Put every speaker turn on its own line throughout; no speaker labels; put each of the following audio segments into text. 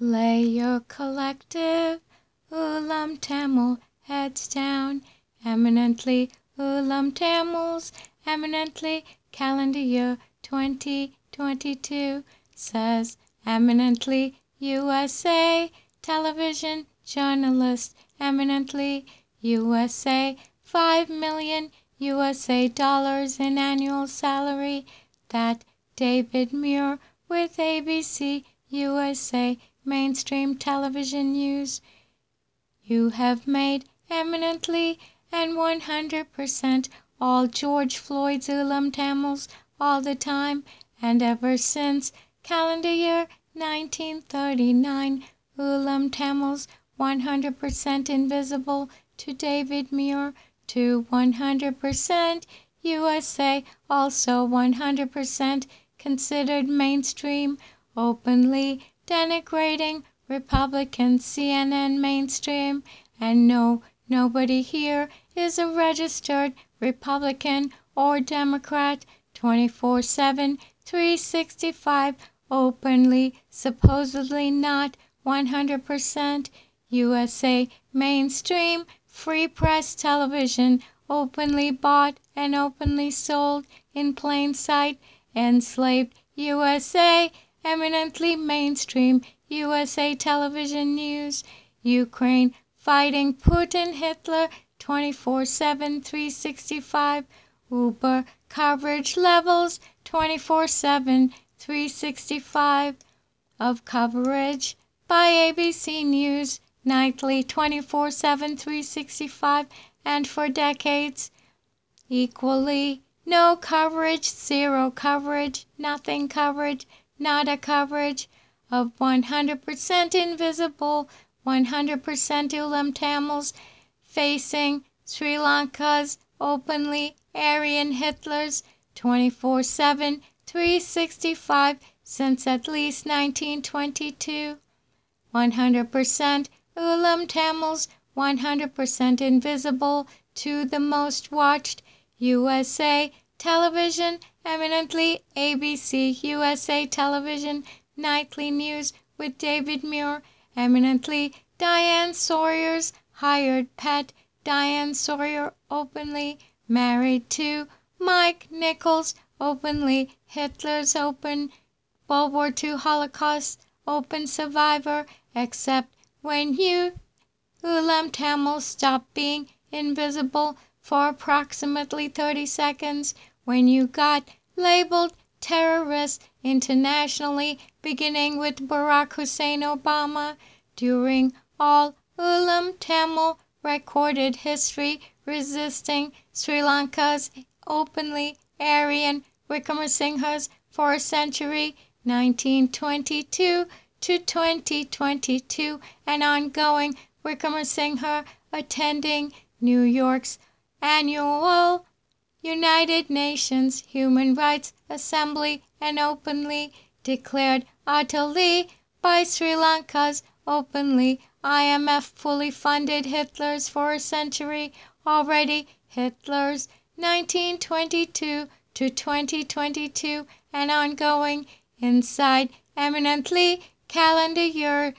Lay your collective Ulam Tamil heads down. Eminently Ulam Tamils, eminently calendar year 2022 says eminently USA television journalist, eminently USA 5 million USA dollars in annual salary that David Muir with ABC USA mainstream television news. You have made eminently and 100% all George Floyd's Ulam Tamils all the time and ever since calendar year 1939 Ulam Tamils 100% invisible to David Muir to 100% USA also 100% considered mainstream openly denigrating Republican CNN mainstream, and no, nobody here is a registered Republican or Democrat 24/7, 365, openly, supposedly not 100% USA mainstream free press television, openly bought and openly sold in plain sight, enslaved USA, eminently mainstream USA television news, Ukraine fighting Putin Hitler 24/7 365, Uber coverage levels 24/7 365 of coverage by ABC News nightly 24/7 365 and for decades equally no coverage, zero coverage, nothing coverage, nada coverage of 100% invisible, 100% Ulam Tamils facing Sri Lanka's openly Aryan Hitlers 24/7, 365 since at least 1922. 100% Ulam Tamils, 100% invisible to the most watched USA television, eminently ABC USA television, nightly news with David Muir, eminently Diane Sawyer's hired pet, Diane Sawyer openly married to Mike Nichols, openly Hitler's open World War II Holocaust open survivor, except when you Ulam Tamils stopped being invisible for approximately 30 seconds, when you got labeled terrorists internationally, beginning with Barack Hussein Obama, during all Ulam Tamil recorded history resisting Sri Lanka's openly Aryan Wickramasinghes for a century, 1922 to 2022, and ongoing Wickramasinghe attending New York's annual United Nations Human Rights Assembly and openly declared utterly by Sri Lanka's openly IMF fully funded Hitlers for a century already, Hitlers 1922 to 2022 and ongoing inside eminently calendar year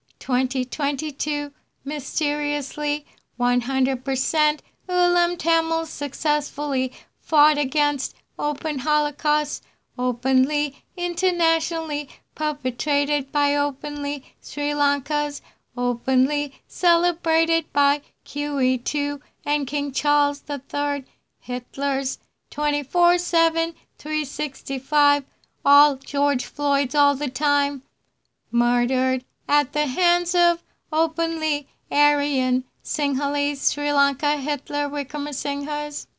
2022 mysteriously 100% Ulam Tamils successfully fought against open Holocaust, openly internationally perpetrated by openly Sri Lanka's, openly celebrated by QE2 and King Charles III, Hitler's 24/7 365, all George Floyd's all the time, murdered at the hands of openly Aryan Sinhalese Sri Lanka Hitler Wickramasinghes.